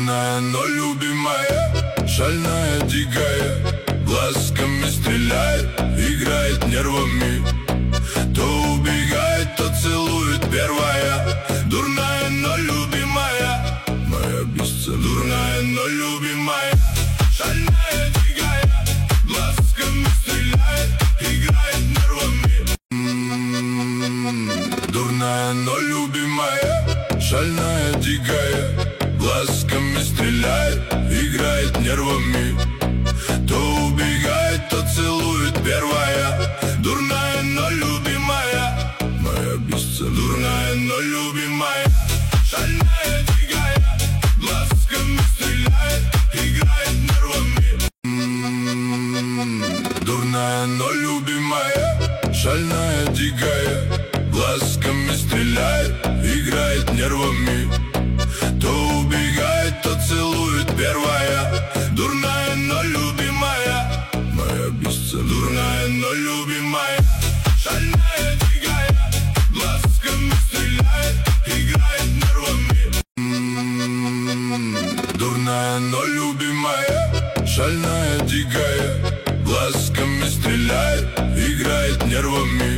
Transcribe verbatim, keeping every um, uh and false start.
Дурная, но любимая, шальная, дикая, глазками стреляет, играет нервами. То убегает, то целует первая. Дурная, но любимая, моя бесценная. Дурная, но любимая, шальная, дикая, глазками стреляет, играет нервами. М-м-м. Дурная, но любимая, шальная, дикая, глазками стреляет, играет нервами. То убегает, то целует первая. Дурная, но любимая, моя бесценная. Дурная, но любимая, шальная, дикая, глазками стреляет, играет нервами. М-м-м. Дурная, но любимая, шальная, дикая, глазками стреляет, играет нервами. То убегает, то целует первая. Дурная, но любимая, моя бесценная. Дурная, но любимая, шальная, дикая, глазками стреляет, играет нервами. М-м-м. Дурная, но любимая, шальная, дикая, глазками стреляет, играет нервами.